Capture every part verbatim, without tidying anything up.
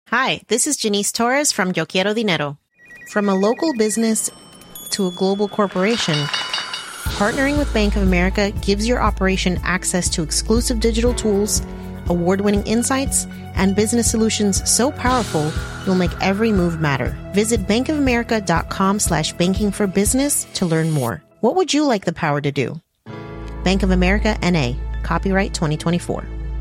Hi, this is Janice Torres from Yo Quiero Dinero. From a local business to a global corporation, partnering with Bank of America gives your operation access to exclusive digital tools, award-winning insights, and business solutions so powerful you'll make every move matter. Visit bankofamerica.com slash banking for business to learn more. What would you like the power to do? Bank of America, N A. Copyright twenty twenty-four.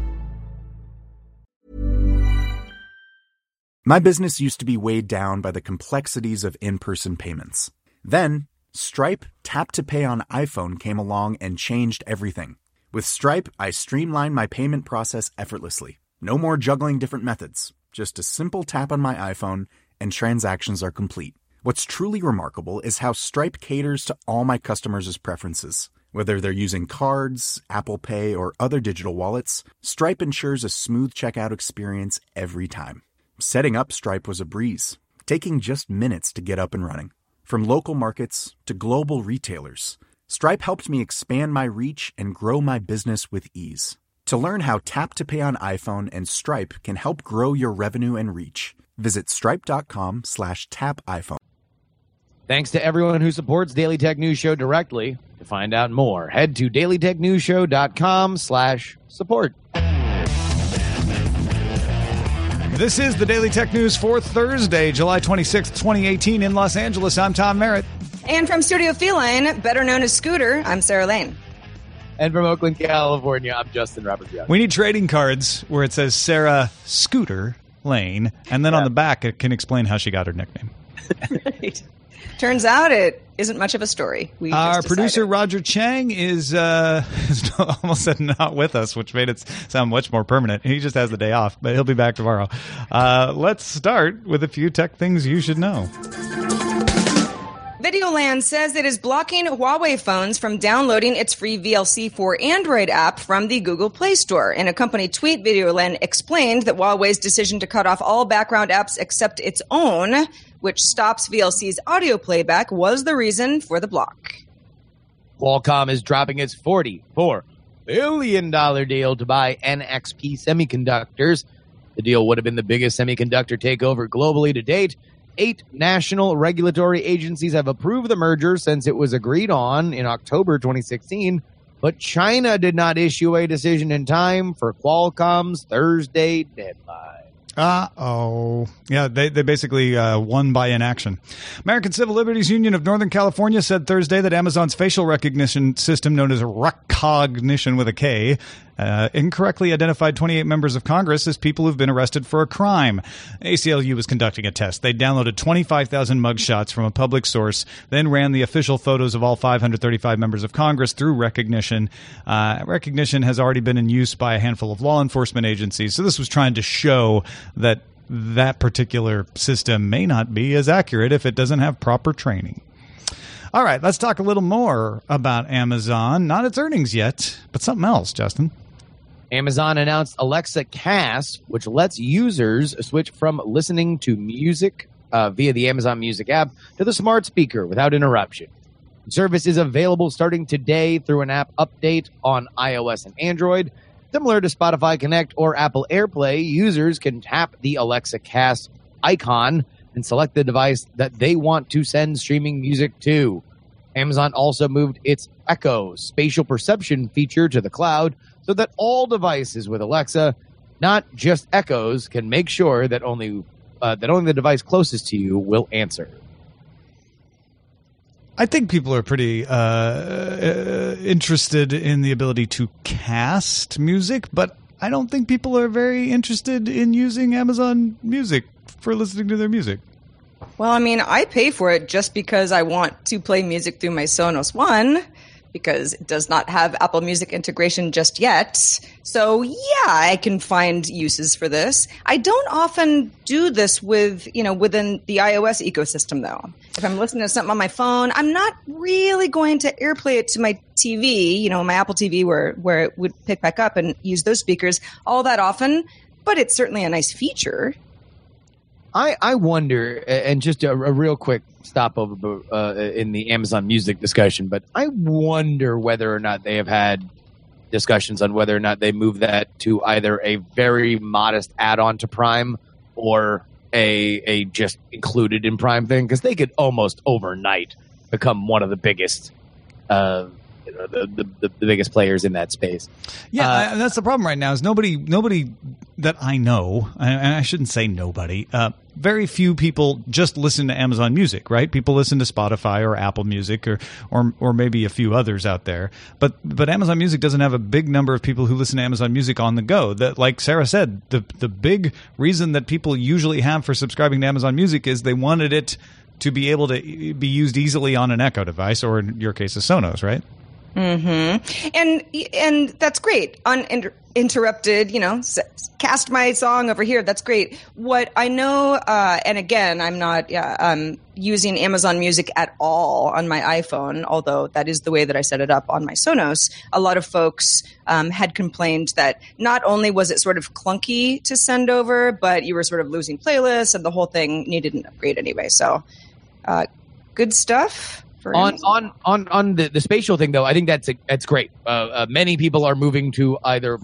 My business used to be weighed down by the complexities of in-person payments. Then, Stripe Tap to Pay on iPhone came along and changed everything. With Stripe, I streamlined my payment process effortlessly. No more juggling different methods. Just a simple tap on my iPhone and transactions are complete. What's truly remarkable is how Stripe caters to all my customers' preferences. Whether they're using cards, Apple Pay, or other digital wallets, Stripe ensures a smooth checkout experience every time. Setting up Stripe was a breeze, taking just minutes to get up and running. From local markets to global retailers, Stripe helped me expand my reach and grow my business with ease. To learn how Tap to Pay on iPhone and Stripe can help grow your revenue and reach, visit stripe.com slash tap iPhone. Thanks to everyone who supports Daily Tech News Show directly. To find out more, head to dailytechnewsshow.com slash support. This is the Daily Tech News for Thursday, July twenty-sixth, twenty eighteen in Los Angeles. I'm Tom Merritt. And from Studio Feline, better known as Scooter, I'm Sarah Lane. And from Oakland, California, I'm Justin Robert Young. We need trading cards where it says Sarah Scooter Lane, and then yeah. on the back it can explain how she got her nickname. Right. Turns out it isn't much of a story. We Our just producer, decided. Roger Chang, is, uh, is almost said not with us, which made it sound much more permanent. He just has the day off, but he'll be back tomorrow. Uh, let's start with a few tech things you should know. Videoland says it is blocking Huawei phones from downloading its free V L C for Android app from the Google Play Store. In a company tweet, Videoland explained that Huawei's decision to cut off all background apps except its own, which stops V L C's audio playback, was the reason for the block. Qualcomm is dropping its forty-four billion dollars deal to buy N X P Semiconductors. The deal would have been the biggest semiconductor takeover globally to date. Eight national regulatory agencies have approved the merger since it was agreed on in October twenty sixteen, but China did not issue a decision in time for Qualcomm's Thursday deadline. Uh-oh. Yeah, they, they basically uh, won by inaction. American Civil Liberties Union of Northern California said Thursday that Amazon's facial recognition system, known as Rekognition with a K, uh, incorrectly identified twenty-eight members of Congress as people who've been arrested for a crime. A C L U was conducting a test. They downloaded twenty-five thousand mugshots from a public source, then ran the official photos of all five hundred thirty-five members of Congress through Rekognition. Uh, Rekognition has already been in use by a handful of law enforcement agencies, so this was trying to show that that particular system may not be as accurate if it doesn't have proper training. All right, let's talk a little more about Amazon. Not its earnings yet, but something else, Justin. Amazon announced Alexa Cast, which lets users switch from listening to music uh, via the Amazon Music app to the smart speaker without interruption. The service is available starting today through an app update on iOS and Android. Similar to Spotify Connect or Apple AirPlay, users can tap the Alexa Cast icon and select the device that they want to send streaming music to. Amazon also moved its Echo spatial perception feature to the cloud so that all devices with Alexa, not just Echoes, can make sure that only uh, that only the device closest to you will answer. I think people are pretty uh, uh, interested in the ability to cast music, but I don't think people are very interested in using Amazon Music for listening to their music. Well, I mean, I pay for it just because I want to play music through my Sonos One, because it does not have Apple Music integration just yet. So, yeah, I can find uses for this. I don't often do this with, you know, within the iOS ecosystem, though. If I'm listening to something on my phone, I'm not really going to AirPlay it to my T V, you know, my Apple T V, where, where it would pick back up and use those speakers all that often. But it's certainly a nice feature. I, I wonder, and just a, a real quick stopover uh, in the Amazon Music discussion, but I wonder whether or not they have had discussions on whether or not they move that to either a very modest add-on to Prime or a a just included in Prime thing, because they could almost overnight become one of the biggest uh, you know, the, the, the biggest players in that space. Yeah, uh, that's the problem right now is nobody nobody that I know, and I shouldn't say nobody, uh, very few people just listen to Amazon Music, right? People listen to Spotify or Apple Music or or or maybe a few others out there. But but Amazon Music doesn't have a big number of people who listen to Amazon Music on the go. That, like Sarah said, the the big reason that people usually have for subscribing to Amazon Music is they wanted it to be able to be used easily on an Echo device, or in your case, a Sonos, right? Mm-hmm. And and that's great. Uninterrupted, you know, cast my song over here. That's great. What I know, uh, and again, I'm not uh, um, using Amazon Music at all on my iPhone, although that is the way that I set it up on my Sonos. A lot of folks um, had complained that not only was it sort of clunky to send over, but you were sort of losing playlists, and the whole thing needed an upgrade anyway. So, uh, good stuff. On, on on on the, the spatial thing, though, I think that's a, that's great. Uh, uh, many people are moving to either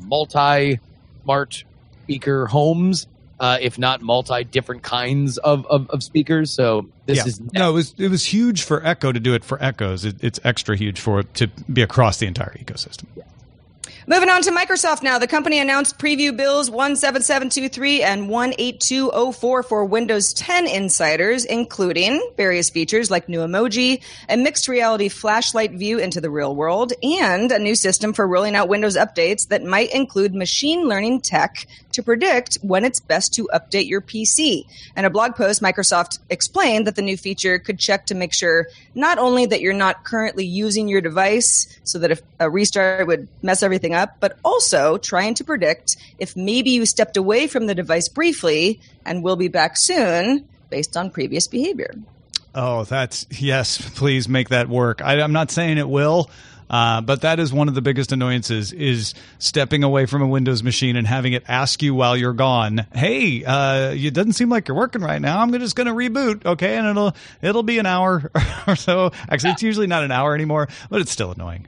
multi-smart speaker homes, uh, if not multi different kinds of, of, of speakers. So this yeah. is no, it was it was huge for Echo to do it for Echoes. It, it's extra huge for it to be across the entire ecosystem. Yeah. Moving on to Microsoft now. The company announced preview bills one seven seven two three and one eight two zero four for Windows ten insiders, including various features like new emoji, a mixed reality flashlight view into the real world, and a new system for rolling out Windows updates that might include machine learning tech to predict when it's best to update your P C. In a blog post, Microsoft explained that the new feature could check to make sure not only that you're not currently using your device so that if a restart would mess everything up, but also trying to predict if maybe you stepped away from the device briefly and will be back soon based on previous behavior. Oh, that's yes. Please make that work. I, I'm not saying it will, uh, but that is one of the biggest annoyances: is stepping away from a Windows machine and having it ask you while you're gone, "Hey, uh, it doesn't seem like you're working right now. I'm just going to reboot, okay?" And it'll it'll be an hour or so. Actually, it's usually not an hour anymore, but it's still annoying.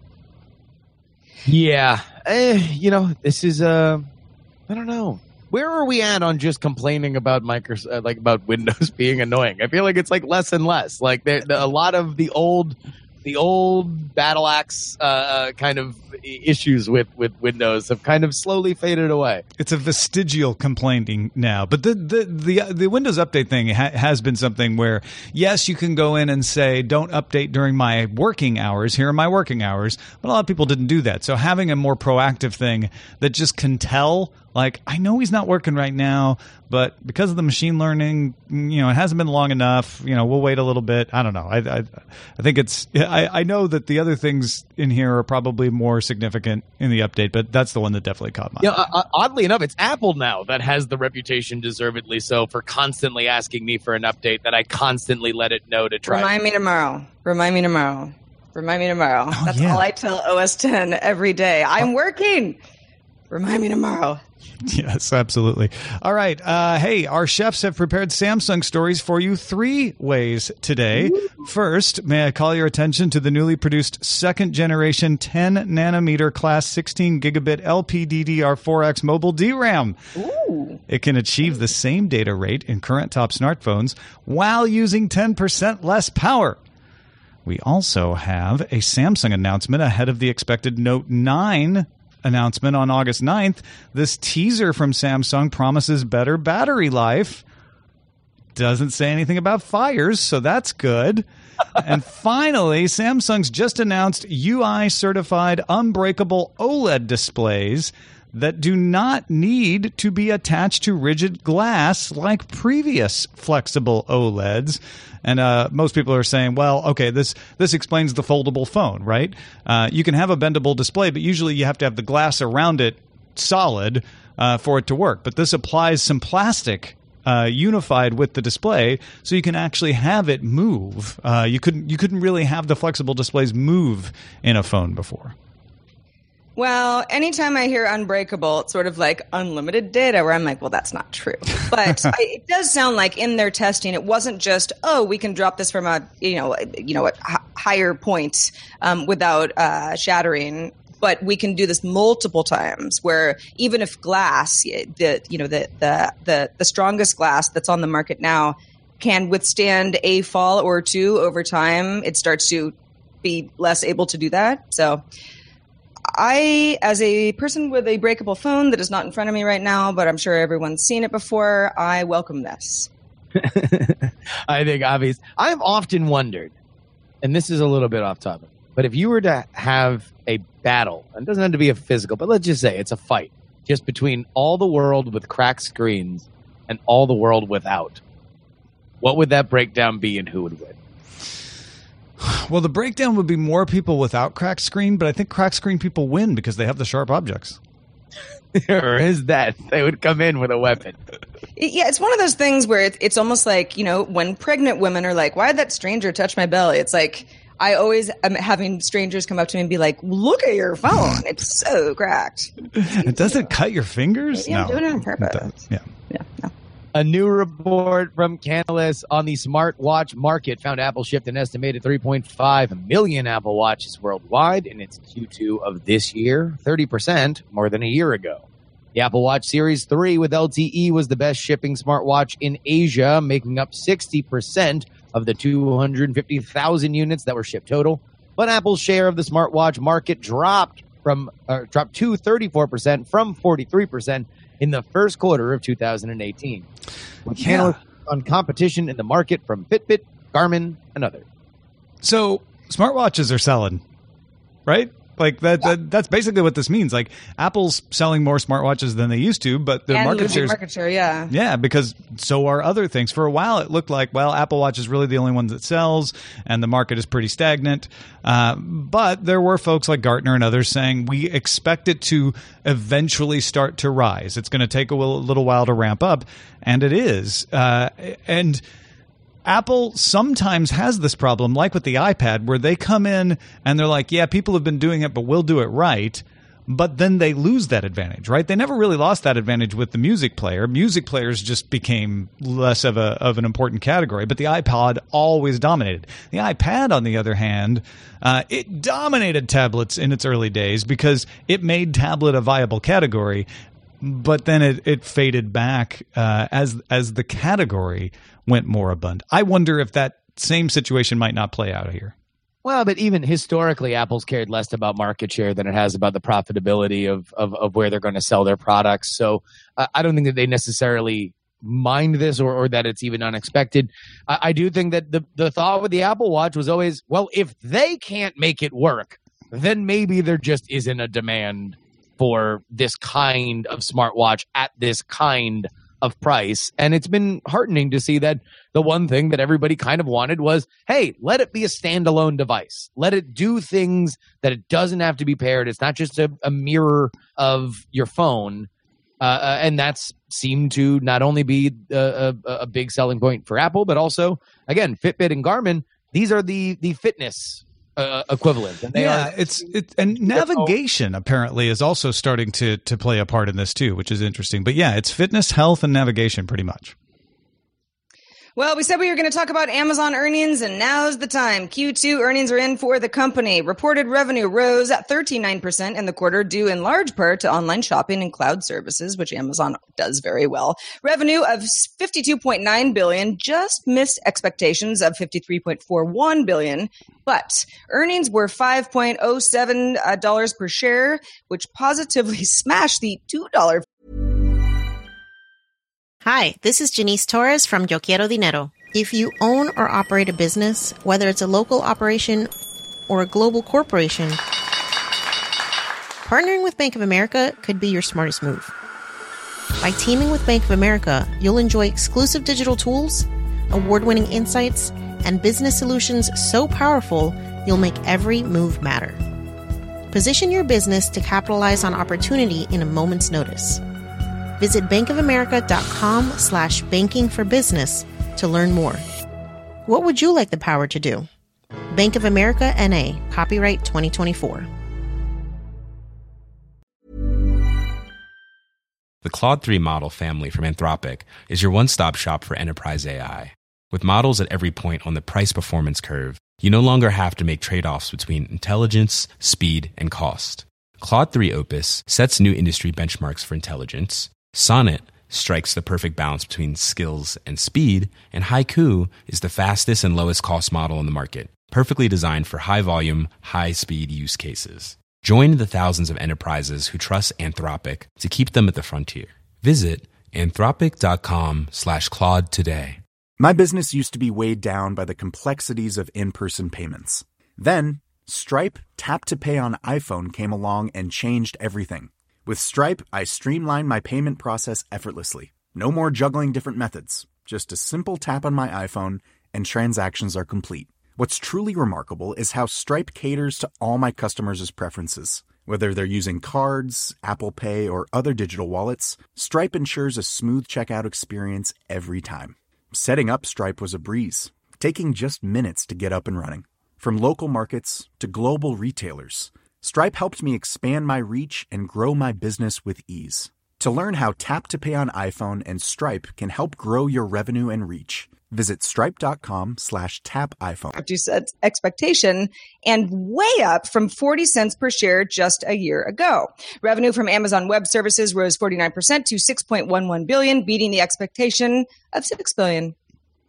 Yeah, eh, you know, this is uh, I don't know. Where are we at on just complaining about Microsoft, uh, like about Windows being annoying? I feel like it's like less and less. Like the, the, a lot of the old, the old battle axe uh, kind of issues with, with Windows have kind of slowly faded away. It's a vestigial complaining now, but the the the, the Windows Update thing ha- has been something where yes, you can go in and say don't update during my working hours. Here are my working hours, but a lot of people didn't do that. So having a more proactive thing that just can tell. Like, I know he's not working right now, but because of the machine learning, you know, it hasn't been long enough. You know, we'll wait a little bit. I don't know. I I, I think it's I, I know that the other things in here are probably more significant in the update, but that's the one that definitely caught my eye. Yeah, uh, oddly enough, it's Apple now that has the reputation, deservedly so, for constantly asking me for an update that I constantly let it know to try. Remind me tomorrow. Remind me tomorrow. Remind me tomorrow. Oh, That's yeah. all I tell O S ten every day. I'm working. Remind me tomorrow. Yes, absolutely. All right. Uh, hey, our chefs have prepared Samsung stories for you three ways today. First, may I call your attention to the newly produced second generation ten nanometer class sixteen gigabit L P D D R four X mobile D RAM. Ooh. It can achieve the same data rate in current top smartphones while using ten percent less power. We also have a Samsung announcement ahead of the expected Note nine announcement on August ninth. This teaser from Samsung promises better battery life. Doesn't say anything about fires, so that's good. And finally, Samsung's just announced U I-certified unbreakable OLED displays that do not need to be attached to rigid glass like previous flexible OLEDs. And uh, most people are saying, well, okay, this this explains the foldable phone, right? Uh, you can have a bendable display, but usually you have to have the glass around it solid uh, for it to work. But this applies some plastic uh, unified with the display, so you can actually have it move. Uh, you couldn't you couldn't really have the flexible displays move in a phone before. Well, anytime I hear unbreakable, it's sort of like unlimited data, where I'm like, well, that's not true. But I, it does sound like in their testing, it wasn't just, oh, we can drop this from a, you know, you know, a h- higher point um, without uh, shattering. but we can do this multiple times where even if glass, the, you know, the, the, the, the strongest glass that's on the market now can withstand a fall or two over time, it starts to be less able to do that. So I, as a person with a breakable phone that is not in front of me right now, but I'm sure everyone's seen it before, I welcome this. I think obvious. I've often wondered, and this is a little bit off topic, but if you were to have a battle, and it doesn't have to be a physical, but let's just say it's a fight just between all the world with cracked screens and all the world without, what would that breakdown be and who would win? Well, the breakdown would be more people without cracked screen, but I think cracked screen people win because they have the sharp objects. Or is that they would come in with a weapon? Yeah, it's one of those things where it, it's almost like, you know, when pregnant women are like, why did that stranger touch my belly? It's like, I always am having strangers come up to me and be like, look at your phone. It's so cracked. It doesn't cut your fingers? Yeah, no. I'm doing it on purpose. Yeah. Yeah, no. A new report from Canalys on the smartwatch market found Apple shipped an estimated three point five million Apple Watches worldwide in its Q two of this year, thirty percent more than a year ago. The Apple Watch Series three with L T E was the best shipping smartwatch in Asia, making up sixty percent of the two hundred fifty thousand units that were shipped total. But Apple's share of the smartwatch market dropped from uh, dropped to thirty-four percent from forty-three percent in the first quarter of two thousand eighteen. With Yeah. on competition in the market from Fitbit, Garmin, and others. So smartwatches are selling, right? Like that, that that's basically what this means. Like Apple's selling more smartwatches than they used to, but their And market losing share market share, yeah. Yeah, because so are other things. For a while, it looked like, well, Apple Watch is really the only one that sells, and the market is pretty stagnant. Uh, but there were folks like Gartner and others saying we expect it to eventually start to rise. It's going to take a little while to ramp up, and it is. Uh, and Apple sometimes has this problem, like with the iPad, where they come in and they're like, yeah, people have been doing it, but we'll do it right. But then they lose that advantage, right? They never really lost that advantage with the music player. Music players just became less of a of an important category, but the iPod always dominated. The iPad, on the other hand, uh, it dominated tablets in its early days because it made tablet a viable category, but then it, it faded back uh, as as the category went moribund. I wonder if that same situation might not play out here. Well, but even historically, Apple's cared less about market share than it has about the profitability of of, of where they're going to sell their products. So uh, I don't think that they necessarily mind this or, or that it's even unexpected. I, I do think that the, the thought with the Apple Watch was always, well, if they can't make it work, then maybe there just isn't a demand for this kind of smartwatch at this kind of price. And it's been heartening to see that the one thing that everybody kind of wanted was, hey, let it be a standalone device. Let it do things that it doesn't have to be paired. It's not just a, a mirror of your phone. Uh, and that's seemed to not only be a, a, a big selling point for Apple, but also, again, Fitbit and Garmin, these are the the fitness Uh, equivalent. And they yeah, are, it's it, and navigation apparently is also starting to to play a part in this too, which is interesting. But yeah, it's fitness, health, and navigation pretty much. Well, we said we were going to talk about Amazon earnings, and now's the time. Q two earnings are in for the company. Reported revenue rose at thirty-nine percent in the quarter, due in large part to online shopping and cloud services, which Amazon does very well. Revenue of fifty-two point nine billion dollars just missed expectations of fifty-three point four one billion dollars, but earnings were five point oh seven dollars per share, which positively smashed the two dollars. Hi, this is Janice Torres from Yo Quiero Dinero. If you own or operate a business, whether it's a local operation or a global corporation, partnering with Bank of America could be your smartest move. By teaming with Bank of America, you'll enjoy exclusive digital tools, award-winning insights, and business solutions so powerful, you'll make every move matter. Position your business to capitalize on opportunity in a moment's notice. Visit bankofamerica.com slash banking for business to learn more. What would you like the power to do? Bank of America N A, copyright twenty twenty-four. The Claude three model family from Anthropic is your one-stop shop for enterprise A I. With models at every point on the price-performance curve, you no longer have to make trade-offs between intelligence, speed, and cost. Claude three Opus sets new industry benchmarks for intelligence. Sonnet strikes the perfect balance between skills and speed. And Haiku is the fastest and lowest cost model in the market, perfectly designed for high volume, high speed use cases. Join the thousands of enterprises who trust Anthropic to keep them at the frontier. Visit anthropic.com slash Claude today. My business used to be weighed down by the complexities of in-person payments. Then, Stripe Tap to Pay on iPhone came along and changed everything. With Stripe, I streamlined my payment process effortlessly. No more juggling different methods. Just a simple tap on my iPhone and transactions are complete. What's truly remarkable is how Stripe caters to all my customers' preferences. Whether they're using cards, Apple Pay, or other digital wallets, Stripe ensures a smooth checkout experience every time. Setting up Stripe was a breeze, taking just minutes to get up and running. From local markets to global retailers, Stripe helped me expand my reach and grow my business with ease. To learn how Tap to Pay on iPhone and Stripe can help grow your revenue and reach, visit stripe.com slash tap iPhone. You said expectation and way up from forty cents per share just a year ago. Revenue from Amazon Web Services rose forty-nine percent to six point one one billion dollars, beating the expectation of six billion dollars.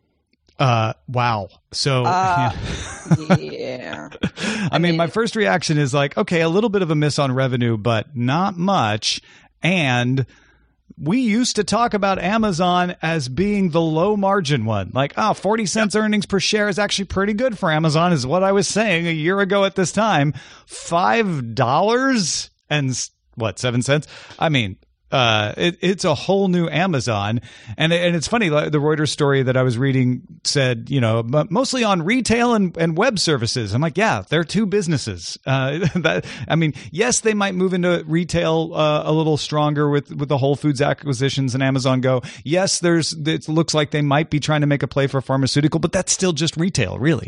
Uh, wow. So, uh, yeah. yeah. I, I mean, mean, my first reaction is like, okay, a little bit of a miss on revenue, but not much. And we used to talk about Amazon as being the low margin one. Like, oh, forty cents yep. earnings per share is actually pretty good for Amazon, is what I was saying a year ago at this time. five dollars and what, seven cents? I mean, Uh, it, it's a whole new Amazon. And, and it's funny, the Reuters story that I was reading said, you know, mostly on retail and, and web services. I'm like, yeah, they're two businesses. Uh, that, I mean, yes, they might move into retail uh, a little stronger with, with the Whole Foods acquisitions and Amazon Go. Yes, there's, it looks like they might be trying to make a play for pharmaceutical, but that's still just retail, really.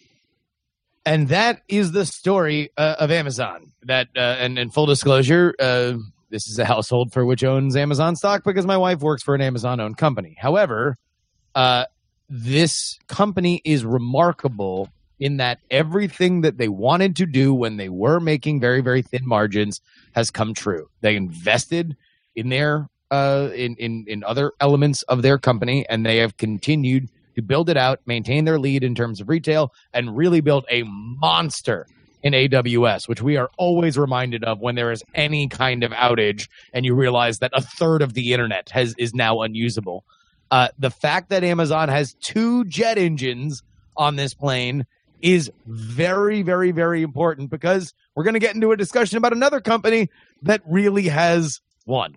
And that is the story uh, of Amazon. That, uh, and in full disclosure, uh, this is a household for which owns Amazon stock because my wife works for an Amazon-owned company. However, uh, this company is remarkable in that everything that they wanted to do when they were making very, very thin margins has come true. They invested in their uh, in, in in other elements of their company, and they have continued to build it out, maintain their lead in terms of retail, and really build a monster in A W S, which we are always reminded of when there is any kind of outage and you realize that a third of the internet has is now unusable. Uh, the fact that Amazon has two jet engines on this plane is very, very, very important because we're going to get into a discussion about another company that really has one.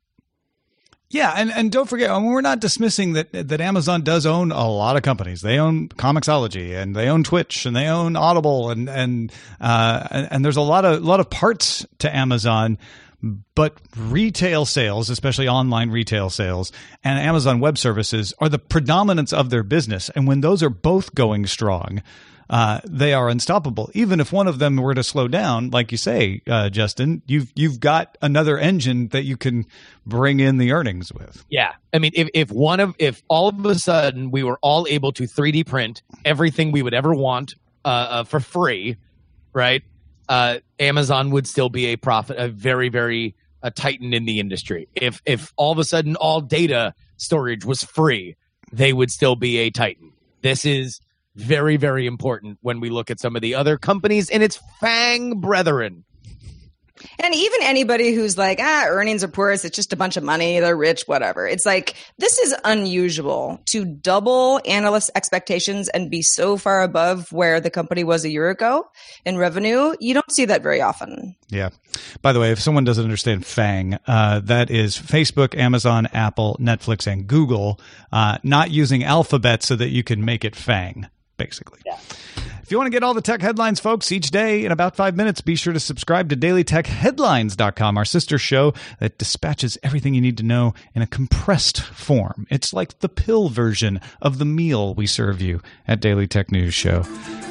Yeah, and, and don't forget, I mean, we're not dismissing that that Amazon does own a lot of companies. They own Comixology, and they own Twitch, and they own Audible, and and uh, and, and there's a lot of lot of parts to Amazon. But retail sales, especially online retail sales, and Amazon Web Services are the predominance of their business. And when those are both going strong, uh, they are unstoppable. Even if one of them were to slow down, like you say, uh, Justin, you've you've got another engine that you can bring in the earnings with. Yeah, I mean, if if one of if all of a sudden we were all able to three D print everything we would ever want uh, uh, for free, right? Uh, Amazon would still be a profit, a very very uh, titan in the industry. If if all of a sudden all data storage was free, they would still be a titan. This is very, very important when we look at some of the other companies and its FANG brethren. And even anybody who's like, ah, earnings are poor, it's just a bunch of money, they're rich, whatever. It's like, this is unusual to double analysts' expectations and be so far above where the company was a year ago in revenue. You don't see that very often. Yeah. By the way, if someone doesn't understand FANG, uh, that is Facebook, Amazon, Apple, Netflix, and Google, uh, not using alphabet so that you can make it FANG, basically. Yeah. If you want to get all the tech headlines, folks, each day in about five minutes, be sure to subscribe to daily tech headlines dot com, our sister show that dispatches everything you need to know in a compressed form. It's like the pill version of the meal we serve you at Daily Tech News Show.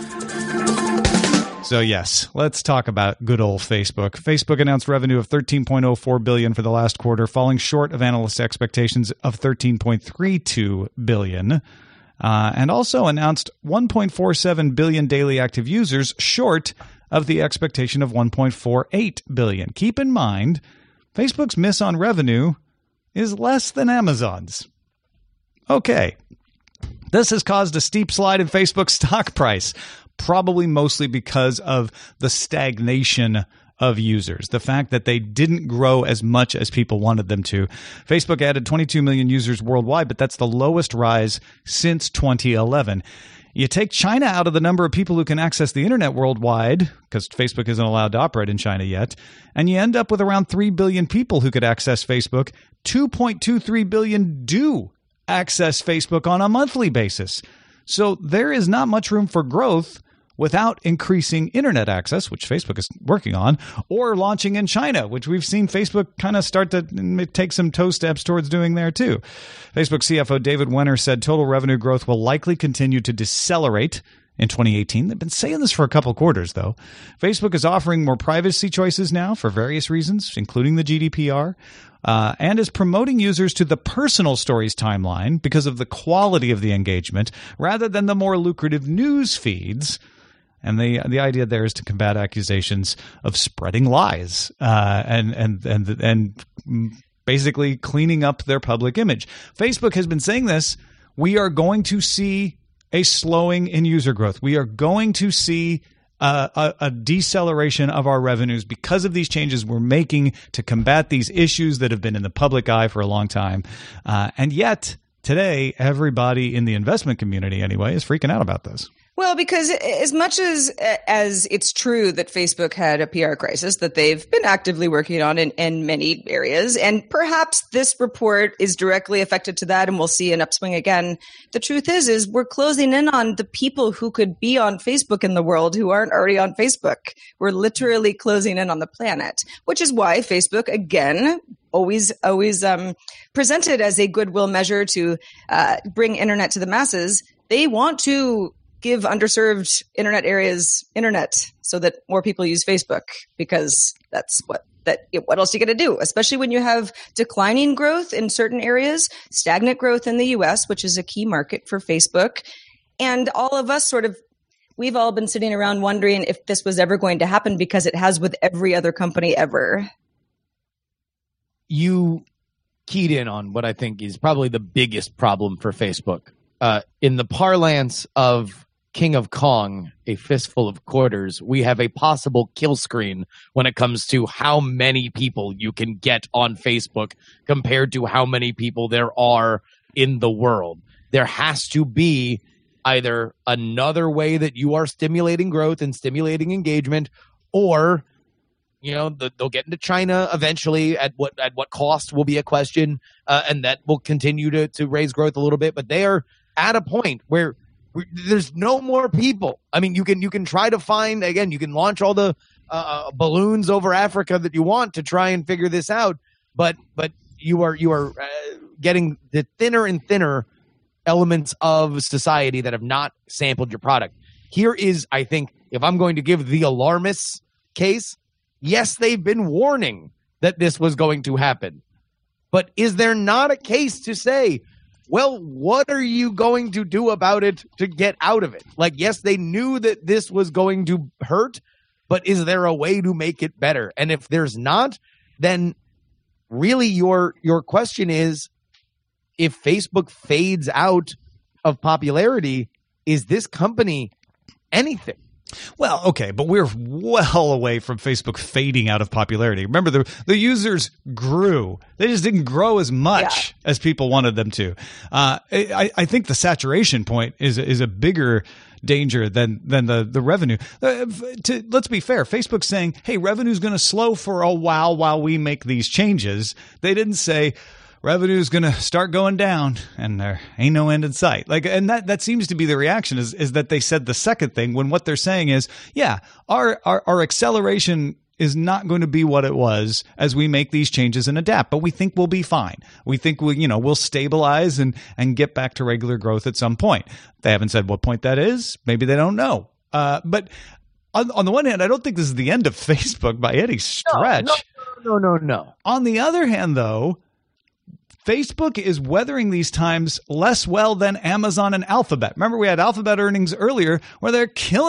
So yes, let's talk about good old Facebook. Facebook announced revenue of thirteen point oh four billion dollars for the last quarter, falling short of analyst expectations of thirteen point three two billion dollars. Uh, and also announced one point four seven billion daily active users, short of the expectation of one point four eight billion dollars. Keep in mind, Facebook's miss on revenue is less than Amazon's. Okay. This has caused a steep slide in Facebook's stock price, probably mostly because of the stagnation of users, the fact that they didn't grow as much as people wanted them to. Facebook added twenty-two million users worldwide, but that's the lowest rise since twenty eleven. You take China out of the number of people who can access the internet worldwide, because Facebook isn't allowed to operate in China yet, and you end up with around three billion people who could access Facebook. two point two three billion do access Facebook on a monthly basis. So there is not much room for growth without increasing internet access, which Facebook is working on, or launching in China, which we've seen Facebook kind of start to take some toe steps towards doing there too. Facebook C F O David Wenner said total revenue growth will likely continue to decelerate in twenty eighteen. They've been saying this for a couple quarters, though. Facebook is offering more privacy choices now for various reasons, including the G D P R, uh, and is promoting users to the personal stories timeline because of the quality of the engagement rather than the more lucrative news feeds. And the the idea there is to combat accusations of spreading lies uh, and and and and basically cleaning up their public image. Facebook has been saying this. We are going to see a slowing in user growth. We are going to see uh, a, a deceleration of our revenues because of these changes we're making to combat these issues that have been in the public eye for a long time. Uh, and yet today, everybody in the investment community, anyway, is freaking out about this. Well, because as much as as it's true that Facebook had a P R crisis that they've been actively working on in, in many areas, and perhaps this report is directly affected to that and we'll see an upswing again, the truth is, is we're closing in on the people who could be on Facebook in the world who aren't already on Facebook. We're literally closing in on the planet, which is why Facebook, again, always always um, presented as a goodwill measure to uh, bring internet to the masses. They want to give underserved internet areas internet so that more people use Facebook, because that's what that what else are you going to do, especially when you have declining growth in certain areas, stagnant growth in the U S, which is a key market for Facebook. And all of us sort of, we've all been sitting around wondering if this was ever going to happen, because it has with every other company ever. You keyed in on what I think is probably the biggest problem for Facebook. Uh, in the parlance of King of Kong, a fistful of quarters, we have a possible kill screen when it comes to how many people you can get on Facebook compared to how many people there are in the world. There has to be either another way that you are stimulating growth and stimulating engagement, or you know, the, they'll get into China eventually. At what at what cost will be a question, uh, and that will continue to to raise growth a little bit. But they are at a point where there's no more people. I mean, you can you can try to find, again, you can launch all the uh, balloons over Africa that you want to try and figure this out, but but you are you are uh, getting the thinner and thinner elements of society that have not sampled your product. Here is, I think, if I'm going to give the alarmist case, yes, they've been warning that this was going to happen, but is there not a case to say, well, what are you going to do about it to get out of it? Like, yes, they knew that this was going to hurt, but is there a way to make it better? And if there's not, then really your your question is, if Facebook fades out of popularity, is this company anything? Well, okay, but we're well away from Facebook fading out of popularity. Remember, the the users grew. They just didn't grow as much yeah. as people wanted them to. Uh, I, I think the saturation point is is a bigger danger than than the the revenue. Uh, to, let's be fair. Facebook's saying, "Hey, revenue's going to slow for a while while we make these changes." They didn't say revenue is going to start going down and there ain't no end in sight. Like, and that, that seems to be the reaction is, is that they said the second thing, when what they're saying is, yeah, our, our, our acceleration is not going to be what it was as we make these changes and adapt, but we think we'll be fine. We think we, you know, we'll stabilize and, and get back to regular growth at some point. They haven't said what point that is. Maybe they don't know. Uh, but on, on the one hand, I don't think this is the end of Facebook by any stretch. No, no, no, no, no. On the other hand, though, Facebook is weathering these times less well than Amazon and Alphabet. Remember, we had Alphabet earnings earlier where they're killing it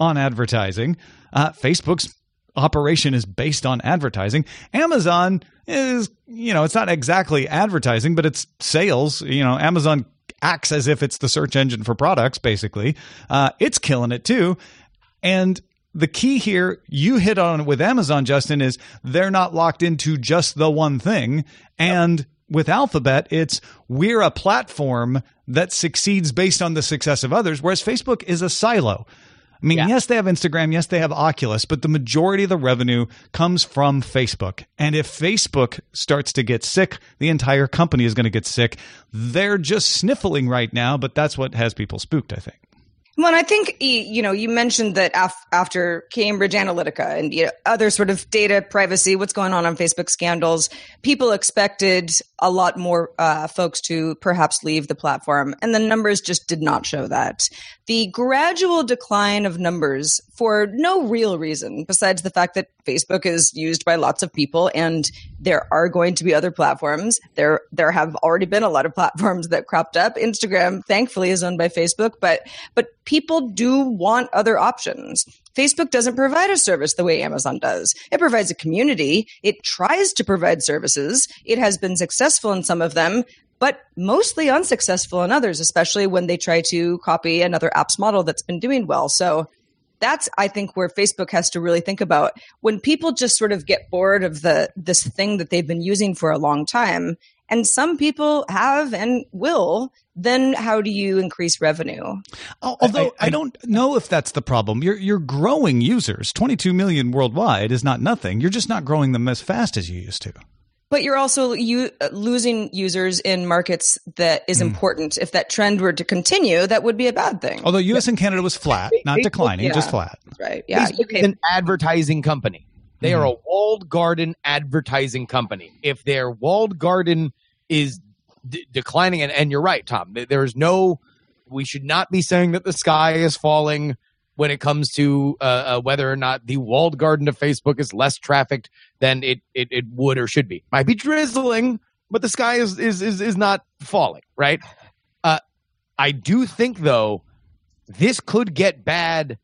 on advertising. Uh, Facebook's operation is based on advertising. Amazon is, you know, it's not exactly advertising, but it's sales. You know, Amazon acts as if it's the search engine for products, basically. Uh, it's killing it too. And the key here, you hit on it with Amazon, Justin, is they're not locked into just the one thing. And with Alphabet, it's we're a platform that succeeds based on the success of others, whereas Facebook is a silo. I mean, yeah. yes, they have Instagram. Yes, they have Oculus, but the majority of the revenue comes from Facebook. And if Facebook starts to get sick, the entire company is going to get sick. They're just sniffling right now, but that's what has people spooked, I think. Well, and I think, you know, you mentioned that af- after Cambridge Analytica and you know, other sort of data privacy, what's going on on Facebook scandals, people expected a lot more uh, folks to perhaps leave the platform. And the numbers just did not show that. The gradual decline of numbers for no real reason besides the fact that Facebook is used by lots of people and there are going to be other platforms. There there have already been a lot of platforms that cropped up. Instagram, thankfully, is owned by Facebook, but but people do want other options. Facebook doesn't provide a service the way Amazon does. It provides a community. It tries to provide services. It has been successful in some of them, but mostly unsuccessful in others, especially when they try to copy another app's model that's been doing well. So that's, I think, where Facebook has to really think about when people just sort of get bored of the this thing that they've been using for a long time, and some people have and will, then how do you increase revenue? Although I, I, I don't know if that's the problem. You're you're growing users. twenty-two million worldwide is not nothing. You're just not growing them as fast as you used to. But you're also you, uh, losing users in markets that is mm. important. If that trend were to continue, that would be a bad thing. Although U S and Canada was flat, not Facebook, declining, yeah. just flat. That's right. Yeah. Facebook is an advertising company. They mm. are a walled garden advertising company. If their walled garden is d- declining, and, and you're right, Tom, there's no, we should not be saying that the sky is falling when it comes to uh, uh, whether or not the walled garden of Facebook is less trafficked than it, it, it would or should be. Might be drizzling, but the sky is is is, is not falling, right? Uh, I do think, though, this could get bad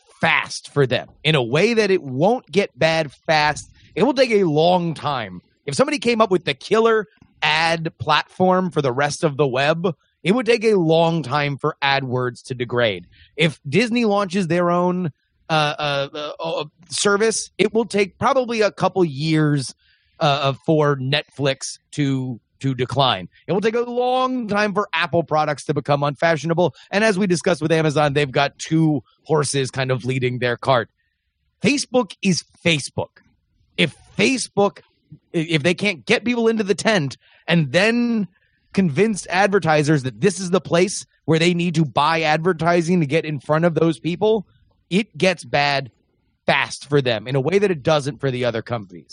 fast for them in a way that it won't get bad fast. It will take a long time. If somebody came up with the killer ad platform for the rest of the web, it would take a long time for AdWords to degrade. If Disney launches their own uh, uh, uh, service, it will take probably a couple years uh, for Netflix to to decline. It will take a long time for Apple products to become unfashionable. And as we discussed with Amazon, they've got two horses kind of leading their cart. Facebook is Facebook. If Facebook, if they can't get people into the tent and then convince advertisers that this is the place where they need to buy advertising to get in front of those people, it gets bad fast for them in a way that it doesn't for the other companies.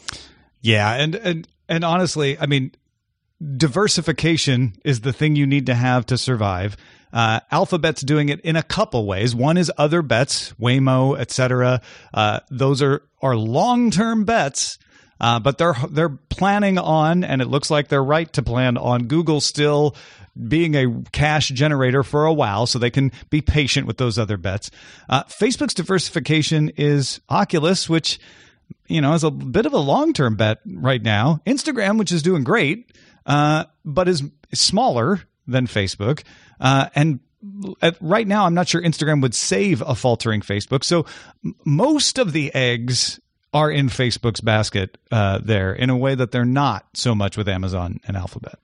Yeah, and and and honestly, I mean, diversification is the thing you need to have to survive. Uh, Alphabet's doing it in a couple ways. One is other bets, Waymo, et cetera. Uh, those are are long-term bets. Uh, but they're they're planning on, and it looks like they're right to plan on, Google still being a cash generator for a while, so they can be patient with those other bets. Uh, Facebook's diversification is Oculus, which, you know, is a bit of a long-term bet right now. Instagram, which is doing great, uh, but is smaller than Facebook. Uh, and at, right now, I'm not sure Instagram would save a faltering Facebook. So m- most of the eggs are in Facebook's basket uh, there in a way that they're not so much with Amazon and Alphabet.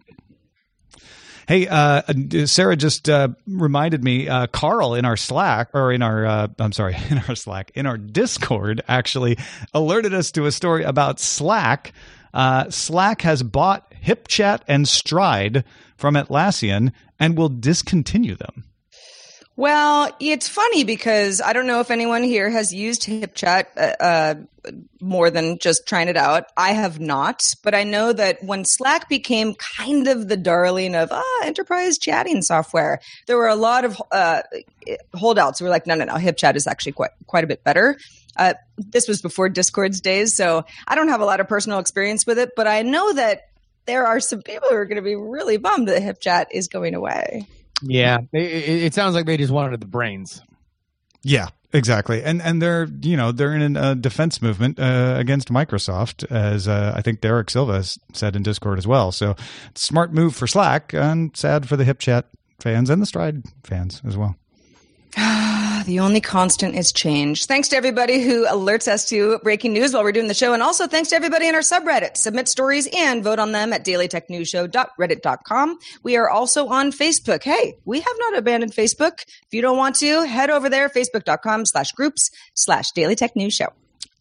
Hey, uh, Sarah just uh, reminded me, uh, Carl in our Slack, or in our, uh, I'm sorry, in our Slack, in our Discord, actually alerted us to a story about Slack. Uh, Slack has bought HipChat and Stride from Atlassian and will discontinue them. Well, it's funny because I don't know if anyone here has used HipChat uh, uh, more than just trying it out. I have not, but I know that when Slack became kind of the darling of ah, enterprise chatting software, there were a lot of uh, holdouts who were like, no, no, no, HipChat is actually quite quite a bit better. Uh, this was before Discord's days, so I don't have a lot of personal experience with it, but I know that there are some people who are going to be really bummed that HipChat is going away. Yeah, it, it sounds like they just wanted the brains. Yeah, exactly. And and they're, you know, they're in a defense movement uh, against Microsoft, as uh, I think Derek Silva has said in Discord as well. So smart move for Slack, and sad for the HipChat fans and the Stride fans as well. The only constant is change. Thanks to everybody who alerts us to breaking news while we're doing the show. And also thanks to everybody in our subreddit. Submit stories and vote on them at daily tech news show dot reddit dot com. We are also on Facebook. Hey, we have not abandoned Facebook. If you don't want to, head over there, facebook.com slash groups slash Daily Tech News Show.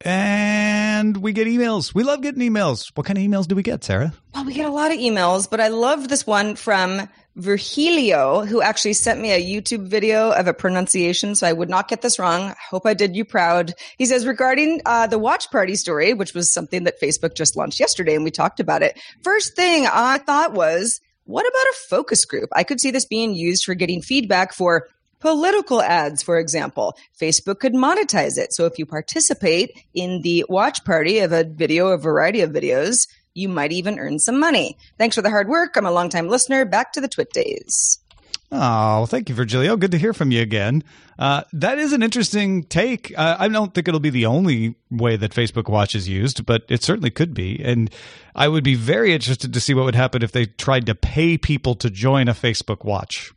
And we get emails. We love getting emails. What kind of emails do we get, Sarah? Well, we get a lot of emails, but I love this one from Virgilio, who actually sent me a YouTube video of a pronunciation, so I would not get this wrong. Hope I did you proud. He says, regarding uh, the watch party story, which was something that Facebook just launched yesterday, and we talked about it. First thing I thought was, what about a focus group? I could see this being used for getting feedback for political ads, for example. Facebook could monetize it. So if you participate in the watch party of a video, a variety of videos, you might even earn some money. Thanks for the hard work. I'm a longtime listener. Back to the Twit days. Oh, thank you, Virgilio. Good to hear from you again. Uh, that is an interesting take. Uh, I don't think it'll be the only way that Facebook Watch is used, but it certainly could be. And I would be very interested to see what would happen if they tried to pay people to join a Facebook Watch.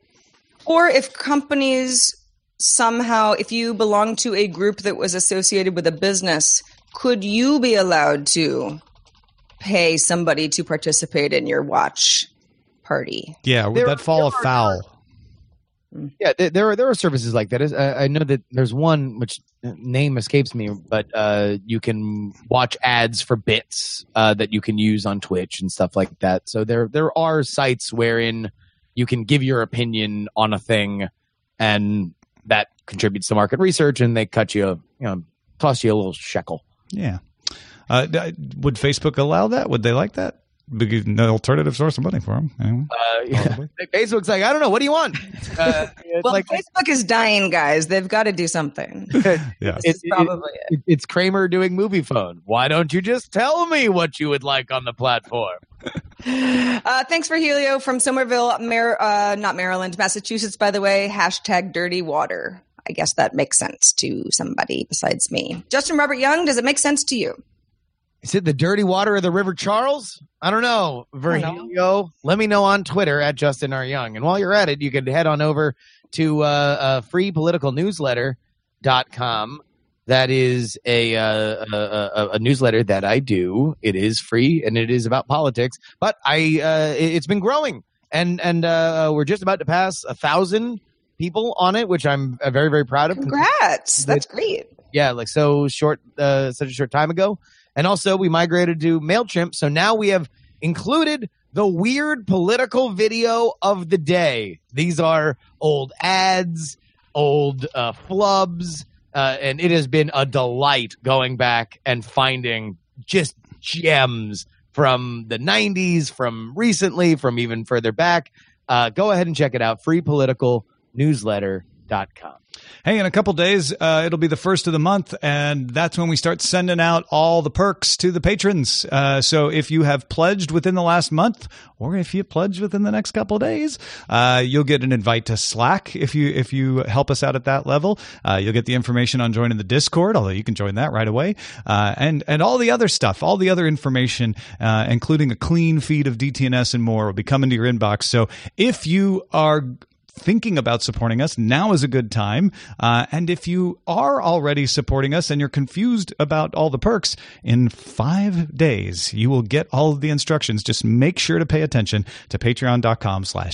Or if companies somehow, if you belong to a group that was associated with a business, could you be allowed to pay somebody to participate in your watch party? Yeah, would There- that fall there afoul? Yeah, there, there are there are services like that. Uh, I know that there's one which name escapes me, but uh, you can watch ads for bits uh, that you can use on Twitch and stuff like that. So there there are sites wherein you can give your opinion on a thing, and that contributes to market research, and they cut you, you know, toss you a little shekel. Yeah. Uh, d- would Facebook allow that? Would they like that? Because no alternative source of money for them. Anyway, Uh, yeah. Facebook's like, I don't know, what do you want? Uh, it's Well, like Facebook is dying, guys. They've got to do something. yeah. It- It's probably it. it- it's Kramer doing Movie Phone. Why don't you just tell me what you would like on the platform? Uh, thanks for Helio from Somerville, Mar- uh, not Maryland, Massachusetts, by the way. Hashtag dirty water. I guess that makes sense to somebody besides me. Justin Robert Young, does it make sense to you? Is it the dirty water of the River Charles? I don't know. Virgilio, let me know on Twitter at Justin R. Young. And while you're at it, you can head on over to uh, uh, free political newsletter dot com. That is a, uh, a, a a newsletter that I do. It is free and it is about politics, but I uh, it, it's been growing, and and uh, we're just about to pass a thousand people on it, which I'm uh, very very proud of. Congrats. That's great. Yeah, like so short, uh, such a short time ago. And also, we migrated to MailChimp, so now we have included the weird political video of the day. These are old ads, old uh, flubs, uh, and it has been a delight going back and finding just gems from the nineties, from recently, from even further back. Uh, go ahead and check it out, free political newsletter dot com. Hey, in a couple days, uh, it'll be the first of the month, and that's when we start sending out all the perks to the patrons. Uh, so if you have pledged within the last month, or if you pledge within the next couple of days, uh, you'll get an invite to Slack if you if you help us out at that level. Uh, you'll get the information on joining the Discord, although you can join that right away, uh, and and all the other stuff, all the other information, uh, including a clean feed of D T N S and more, will be coming to your inbox. So if you are thinking about supporting us, now is a good time. Uh, and if you are already supporting us and you're confused about all the perks, in five days, you will get all of the instructions. Just make sure to pay attention to patreon.com slash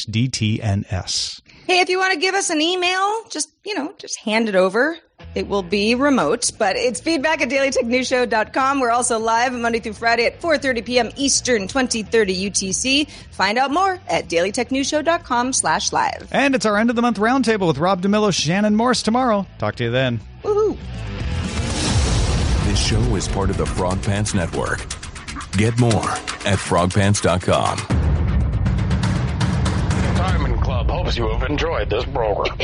DTNS. Hey, if you want to give us an email, just, you know, just hand it over. It will be remote, but it's feedback at daily tech news show dot com. We're also live Monday through Friday at four thirty p.m. Eastern, twenty thirty U T C. Find out more at daily tech news show dot com slash live. And it's our end of the month roundtable with Rob DeMillo, Shannon Morse tomorrow. Talk to you then. Woohoo! This show is part of the Frog Pants Network. Get more at frog pants dot com. Diamond Club hopes you have enjoyed this program.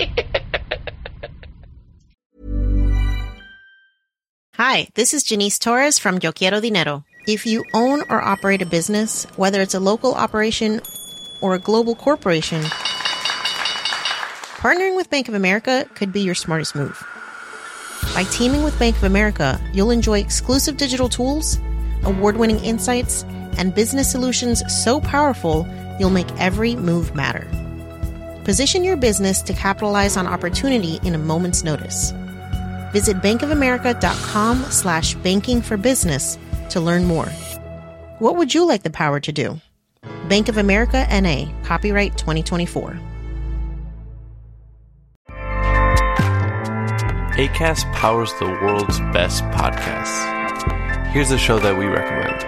Hi, this is Janice Torres from Yo Quiero Dinero. If you own or operate a business, whether it's a local operation or a global corporation, Partnering with Bank of America could be your smartest move. By teaming with Bank of America, you'll enjoy exclusive digital tools, award-winning insights, and business solutions so powerful you'll make every move matter. Position your business to capitalize on opportunity in a moment's notice. Visit bankofamerica.com slash banking for business to learn more. What would you like the power to do? Bank of America N A, copyright twenty twenty-four. Acast powers the world's best podcasts. Here's a show that we recommend.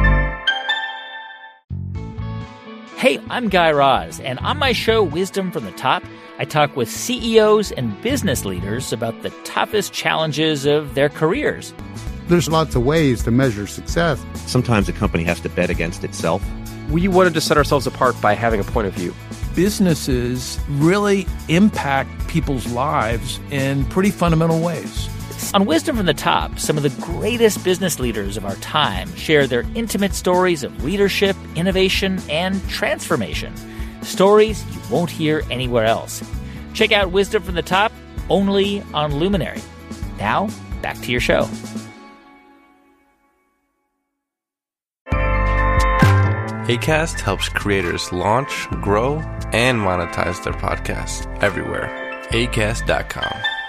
Hey, I'm Guy Raz, and on my show, Wisdom from the Top, I talk with C E Os and business leaders about the toughest challenges of their careers. There's lots of ways to measure success. Sometimes a company has to bet against itself. We wanted to set ourselves apart by having a point of view. Businesses really impact people's lives in pretty fundamental ways. On Wisdom from the Top, some of the greatest business leaders of our time share their intimate stories of leadership, innovation, and transformation. Stories you won't hear anywhere else. Check out Wisdom from the Top only on Luminary. Now, back to your show. Acast helps creators launch, grow, and monetize their podcasts everywhere. Acast dot com.